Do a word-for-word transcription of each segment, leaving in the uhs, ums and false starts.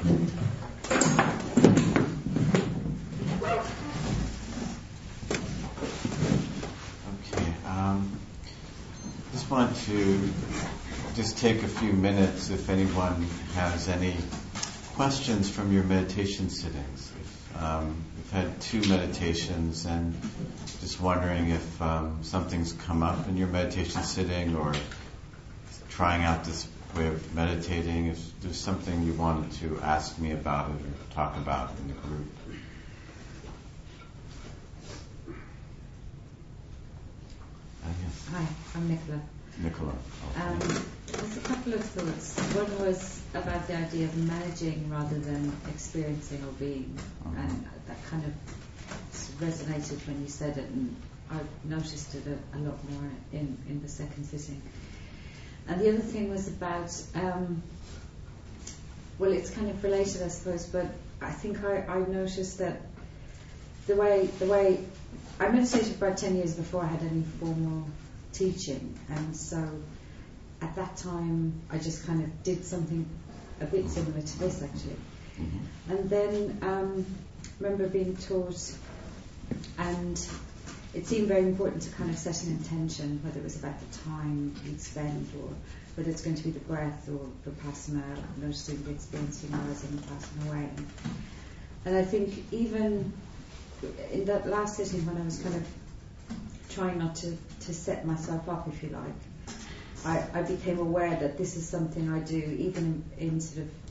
Okay. Um, just want to just take a few minutes if anyone has any questions from your meditation sittings. If, um, we've had two meditations, and just wondering if um, something's come up in your meditation sitting, or trying out this way of meditating, if there's something you wanted to ask me about it or talk about in the group. Uh, yes. Hi, I'm Nicola. Nicola. Okay. Um, there's a couple of thoughts. One was about the idea of managing rather than experiencing or being, Uh-huh. and that kind of resonated when you said it, and I noticed it a, a lot more in, in the second sitting. And the other thing was about, um, well, it's kind of related, I suppose, but I think I, I noticed that the way the way I meditated for about ten years before I had any formal teaching, and so at that time I just kind of did something a bit similar to this, actually. Mm-hmm. And then um, remember being taught, and it seemed very important to kind of set an intention, whether it was about the time you'd spend, or whether it's going to be the breath or vipassana, noticing the experiencing arising and passing away. And I think even in that last sitting, when I was kind of trying not to, to set myself up, if you like, I, I became aware that this is something I do even in, in sort of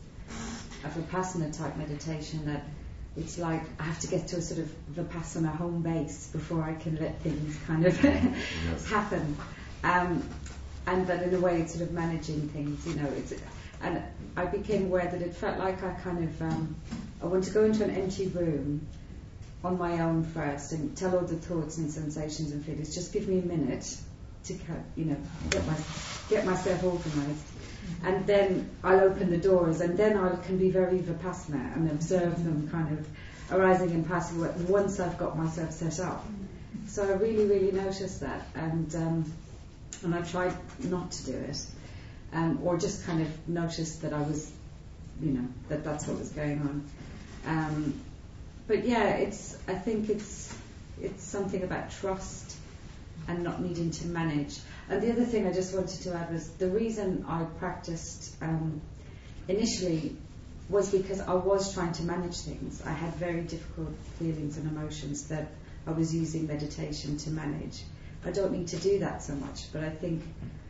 a vipassana type meditation, that it's like I have to get to a sort of vipassana home base before I can let things kind of Yes. happen. Um, and that in a way it's sort of managing things, you know. It's, and I became aware that it felt like I kind of, um, I want to go into an empty room on my own first and tell all the thoughts and sensations and feelings. Just give me a minute to, you know, get my get myself organised. And then I'll open the doors, and then I can be very vipassana and observe them kind of arising and passing away once I've got myself set up. So I really, really noticed that, and um, and I tried not to do it, um, or just kind of noticed that I was, you know, that that's what was going on. Um, but yeah, it's I think it's it's something about trust and not needing to manage. And the other thing I just wanted to add was the reason I practiced um, initially was because I was trying to manage things. I had very difficult feelings and emotions that I was using meditation to manage. I don't need to do that so much, but I think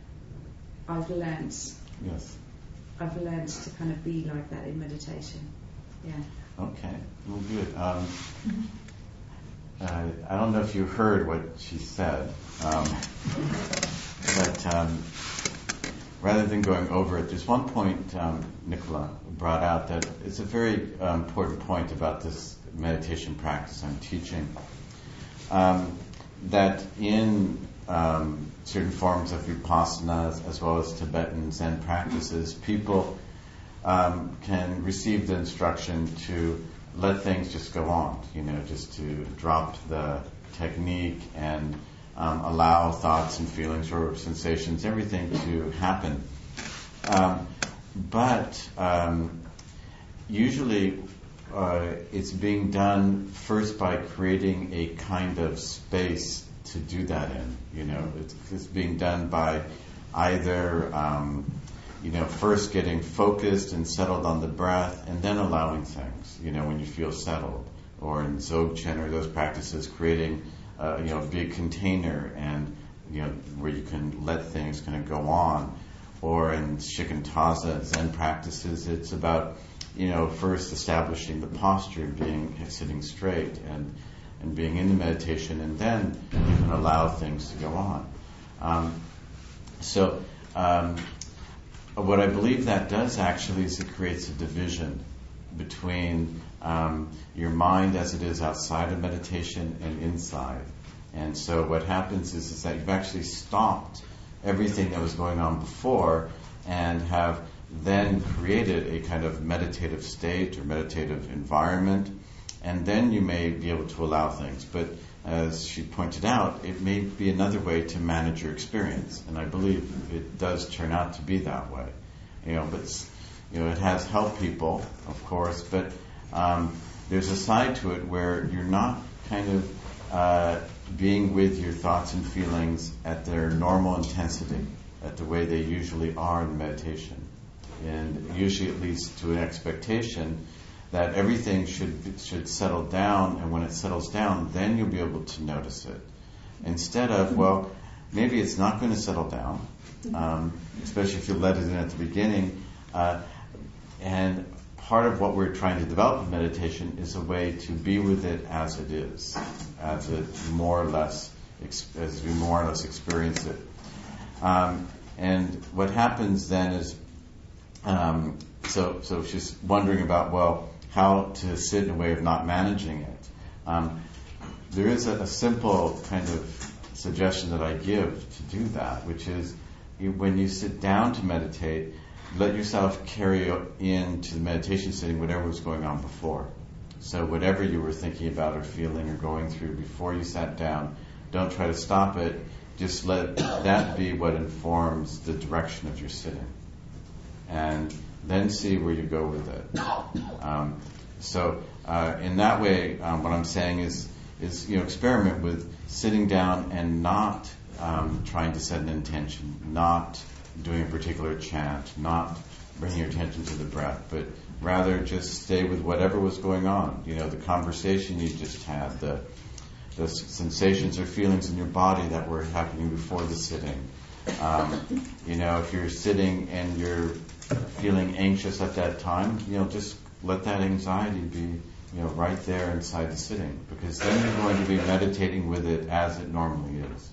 I've learned. Yes. I've learned to kind of be like that in meditation. Yeah. Okay. Well, good. Um, uh, I don't know if you heard what she said. Um, But um, rather than going over it, there's one point um, Nicola brought out that it's a very uh, important point about this meditation practice I'm teaching. Um, that in um, certain forms of vipassana, as well as Tibetan Zen practices, people um, can receive the instruction to let things just go on, you know, just to drop the technique and Um, allow thoughts and feelings or sensations, everything to happen. Um, but um, usually uh, it's being done first by creating a kind of space to do that in. You know, it's, it's being done by either, um, you know, first getting focused and settled on the breath, and then allowing things, you know, when you feel settled. Or in Dzogchen or those practices, creating Uh, you know, a big container, and you know, where you can let things kind of go on. Or in Shikantaza Zen practices, it's about, you know, first establishing the posture, being sitting straight, and and being in the meditation, and then you can allow things to go on. Um, so, um, what I believe that does actually is it creates a division between um, your mind as it is outside of meditation and inside. And so what happens is, is that you've actually stopped everything that was going on before and have then created a kind of meditative state or meditative environment, and then you may be able to allow things. But as she pointed out, it may be another way to manage your experience, and I believe it does turn out to be that way. You know, but you know, it has helped people, of course, but um, there's a side to it where you're not kind of uh, being with your thoughts and feelings at their normal intensity, at the way they usually are in meditation. And usually it leads to an expectation that everything should should settle down, and when it settles down, then you'll be able to notice it. Instead of, well, maybe it's not going to settle down, um, especially if you let it in at the beginning. Uh, and part of what we're trying to develop in meditation is a way to be with it as it is, as it more or less, as we more or less experience it. Um, and what happens then is, um, so so she's wondering about, well, how to sit in a way of not managing it. Um, there is a, a simple kind of suggestion that I give to do that, which is you, when you sit down to meditate, let yourself carry into the meditation sitting whatever was going on before. So whatever you were thinking about or feeling or going through before you sat down, don't try to stop it. Just let that be what informs the direction of your sitting. And then see where you go with it. Um, so uh, in that way, um, what I'm saying is, is you know, experiment with sitting down and not um, trying to set an intention, not doing a particular chant, not bringing your attention to the breath, but rather just stay with whatever was going on. You know, the conversation you just had, the the sensations or feelings in your body that were happening before the sitting. Um, you know, if you're sitting and you're feeling anxious at that time, you know, just let that anxiety be, you know, right there inside the sitting, because then you're going to be meditating with it as it normally is.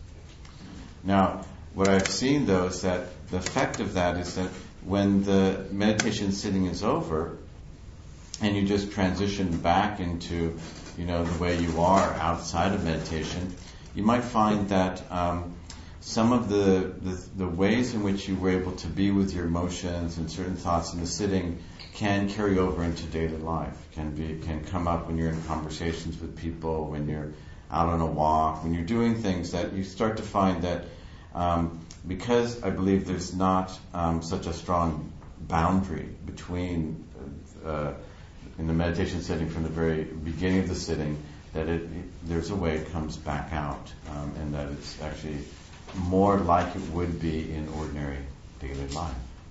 Now, what I've seen though is that the effect of that is that when the meditation sitting is over and you just transition back into, you know, the way you are outside of meditation, you might find that um, some of the, the the ways in which you were able to be with your emotions and certain thoughts in the sitting can carry over into daily life, can be can come up when you're in conversations with people, when you're out on a walk, when you're doing things, that you start to find that um, because I believe there's not um, such a strong boundary between uh, in the meditation setting from the very beginning of the sitting, that it, it there's a way it comes back out, um, and that it's actually more like it would be in ordinary daily life.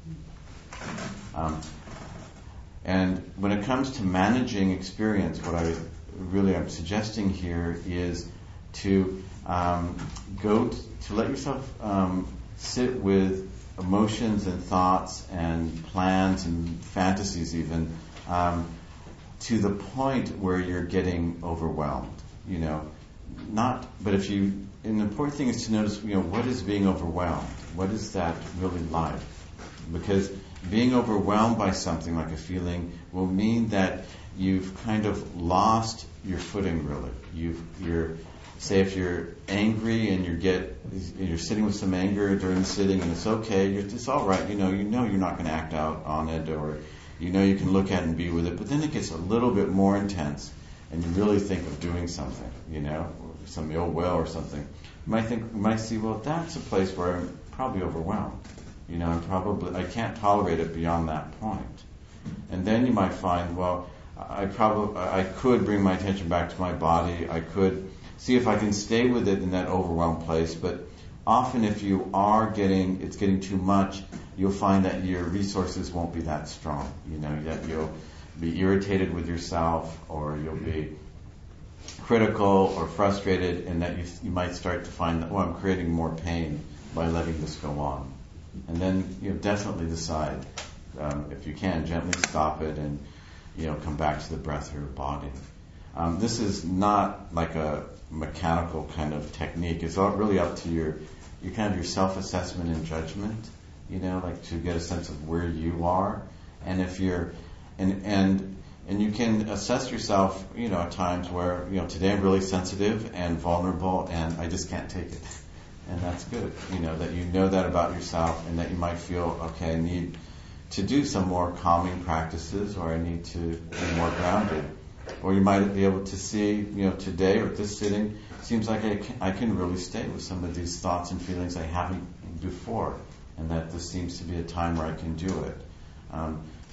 Um, and when it comes to managing experience, what I really am suggesting here is to um, go t- to let yourself um, sit with emotions and thoughts and plans and fantasies even um, to the point where you're getting overwhelmed. You know, not. But if you, an important thing is to notice, you know, what is being overwhelmed? What is that really like? Because being overwhelmed by something like a feeling will mean that you've kind of lost your footing. Really, you've you're. Say if you're angry and you get you're sitting with some anger during the sitting, and it's okay, you're, it's all right. You know, you know you're not going to act out on it, or you know you can look at it and be with it. But then it gets a little bit more intense, and you really think of doing something. You know, some ill will or something. You might think, you might see, well, that's a place where I'm probably overwhelmed. You know, I'm probably I can't tolerate it beyond that point. And then you might find, well, I probably I could bring my attention back to my body. I could see if I can stay with it in that overwhelmed place. But often if you are getting, it's getting too much, you'll find that your resources won't be that strong. You know, that you'll be irritated with yourself, or you'll be critical or frustrated, and that you, you might start to find that, oh, I'm creating more pain by letting this go on. And then, you know, definitely decide, um, if you can, gently stop it and, you know, come back to the breath or your body. Um, this is not like a mechanical kind of technique. It's all really up to your, your kind of your self-assessment and judgment, you know, like to get a sense of where you are. And if you're, and, and, and you can assess yourself, you know, at times where, you know, today I'm really sensitive and vulnerable and I just can't take it. And that's good, you know, that you know that about yourself, and that you might feel, okay, I need to do some more calming practices, or I need to be more grounded. Or you might be able to see, you know, today or this sitting, seems like I can, I can really stay with some of these thoughts and feelings I haven't before, and that this seems to be a time where I can do it. Um,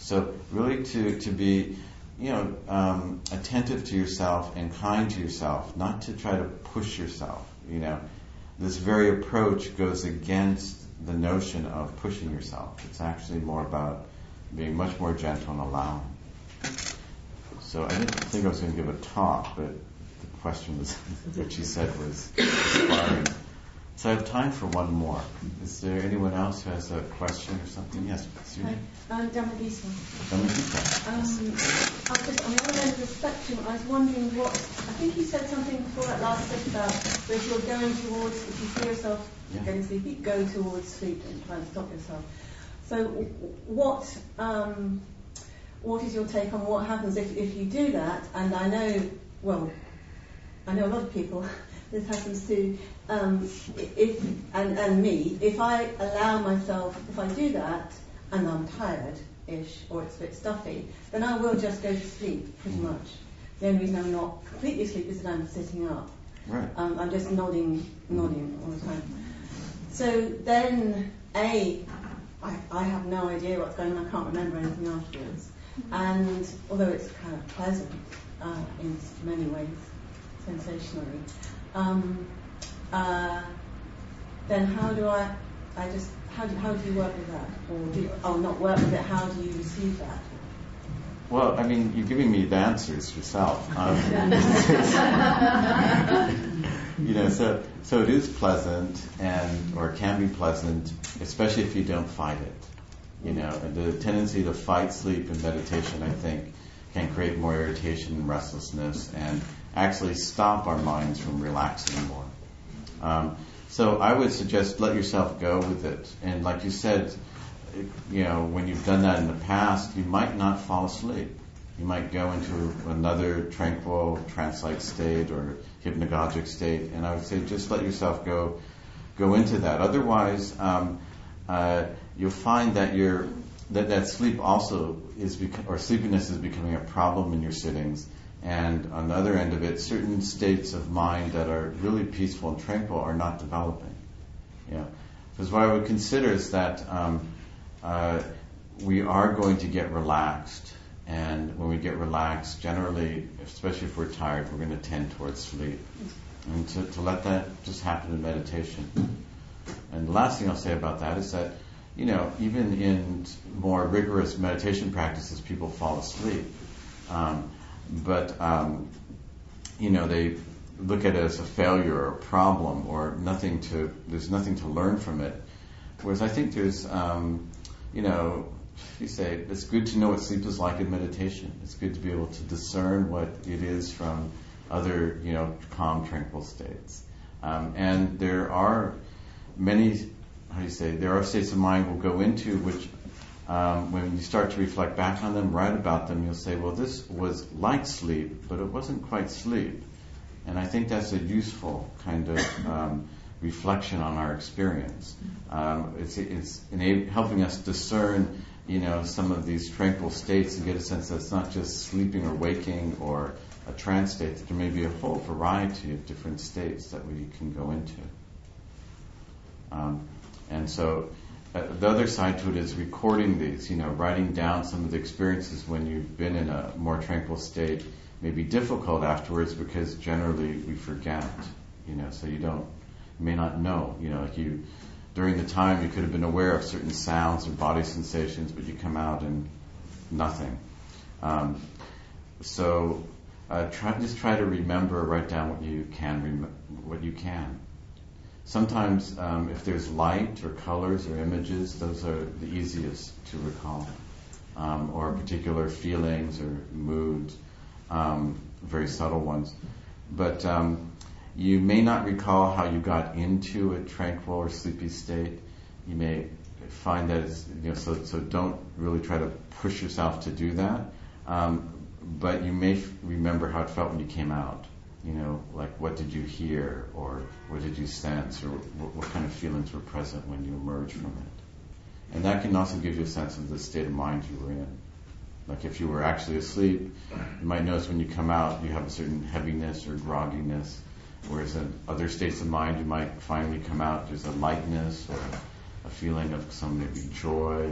So really to, to be, you know, um, attentive to yourself and kind to yourself, not to try to push yourself, you know. This very approach goes against the notion of pushing yourself. It's actually more about being much more gentle and allowing. So I didn't think I was going to give a talk, but the question was, what she said was inspiring. So I have time for one more. Is there anyone else who has a question or something? Yes, Susan. Hi, I'm Damadisa. Damadisa. Um, I was just on the other end of the spectrum. I was wondering what, I think you said something before that last bit about if you're going towards, if you feel yourself Yeah. getting sleepy, go towards sleep and try and stop yourself. So what um, what is your take on what happens if, if you do that? And I know, well, I know a lot of people this happens to, um, if and, and me, if I allow myself, if I do that and I'm tired-ish or it's a bit stuffy, then I will just go to sleep pretty much. The only reason I'm not completely asleep is that I'm sitting up. Right. Um, I'm just nodding, nodding all the time. So then, A, I, I have no idea what's going on. I can't remember anything afterwards. And although it's kind of pleasant uh, in many ways, sensationally, um, uh, then how do I? I just how do how do you work with that, or do you, oh not work with it? How do you receive that? Well, I mean, you're giving me the answers yourself. Um, you know, so so it is pleasant, and or can be pleasant, especially if you don't fight it. You know, and the tendency to fight sleep in meditation, I think, can create more irritation and restlessness, and actually stop our minds from relaxing more. Um, so I would suggest let yourself go with it, and like you said, you know, when you've done that in the past, you might not fall asleep. You might go into another tranquil, trance-like state or hypnagogic state, and I would say just let yourself go, go into that. Otherwise, um, uh, you'll find that your that that sleep also is bec- or sleepiness is becoming a problem in your sittings, and on the other end of it, certain states of mind that are really peaceful and tranquil are not developing. Yeah, because what I would consider is that. Um, Uh, we are going to get relaxed, and when we get relaxed, generally, especially if we're tired, we're going to tend towards sleep. And to, to let that just happen in meditation. And the last thing I'll say about that is that, you know, even in more rigorous meditation practices, people fall asleep. Um, but, um, you know, they look at it as a failure or a problem or nothing to, there's nothing to learn from it. Whereas I think there's, um, you know, you say it's good to know what sleep is like in meditation. It's good to be able to discern what it is from other, you know, calm, tranquil states. Um, and there are many, how do you say, there are states of mind we'll go into which, um, when you start to reflect back on them, write about them, you'll say, well, this was like sleep, but it wasn't quite sleep. And I think that's a useful kind of um, reflection on our experience. Um, it's it's enab- helping us discern, you know, some of these tranquil states and get a sense that it's not just sleeping or waking or a trance state, that there may be a whole variety of different states that we can go into. Um, and so uh, the other side to it is recording these, you know, writing down some of the experiences when you've been in a more tranquil state may be difficult afterwards because generally we forget, you know, so you don't, you may not know, you know, like you, during the time you could have been aware of certain sounds or body sensations, but you come out and nothing. Um, so uh, try, just try to remember, write down what you can, rem- what you can. Sometimes um, if there's light or colors or images, those are the easiest to recall, um, or particular feelings or moods, um, very subtle ones. But um, you may not recall how you got into a tranquil or sleepy state. You may find that it's, you know, so, so don't really try to push yourself to do that. Um, but you may f- remember how it felt when you came out. You know, like what did you hear, or what did you sense, or what, what kind of feelings were present when you emerged from it. And that can also give you a sense of the state of mind you were in. Like if you were actually asleep, you might notice when you come out you have a certain heaviness or grogginess, whereas in other states of mind you might finally come out, there's a lightness or a feeling of some maybe joy or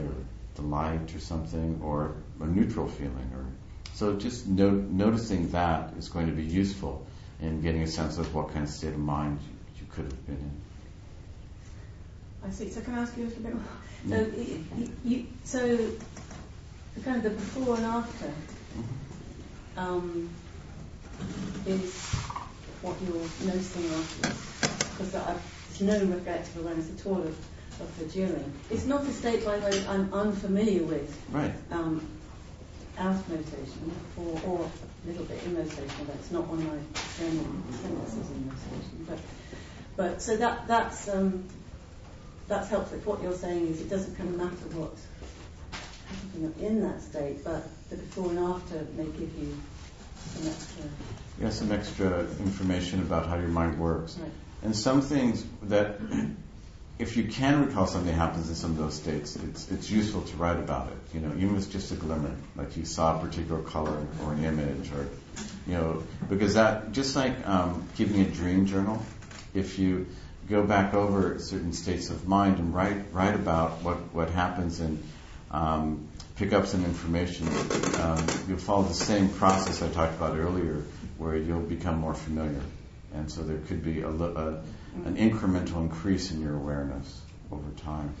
delight or something, or a neutral feeling. Or so just no, noticing that is going to be useful in getting a sense of what kind of state of mind you, you could have been in. I see. So can I ask you a little bit more? So, you, you, so the kind of the before and after um, is what you're noticing afterwards, because there's no reflective awareness at all of, of the during. It's not a state, by the way, I'm unfamiliar with. Right. Um, out of meditation, or, or a little bit in meditation, but it's not one of my training tendencies in meditation. But, but so that that's um, that's helpful. If what you're saying is it doesn't kind of matter what's happening in that state, but the before and after may give you some extra. Yeah, some extra information about how your mind works. Right. And some things that, if you can recall something happens in some of those states, it's it's useful to write about it. You know, even if it's just a glimmer, like you saw a particular color or an image, or you know, because that, just like um, keeping a dream journal, if you go back over certain states of mind and write write about what what happens and um, pick up some information, um, you'll follow the same process I talked about earlier, where you'll become more familiar, and so there could be a, a an incremental increase in your awareness over time.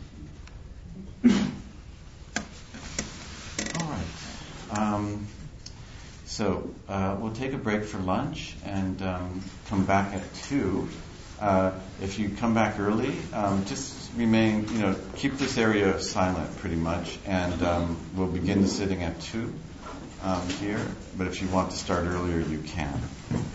All right. Um, so uh, we'll take a break for lunch and um, come back at two. Uh, if you come back early, um, just remain, you know, keep this area silent pretty much, and um, we'll begin the sitting at two um, here. But if you want to start earlier, you can.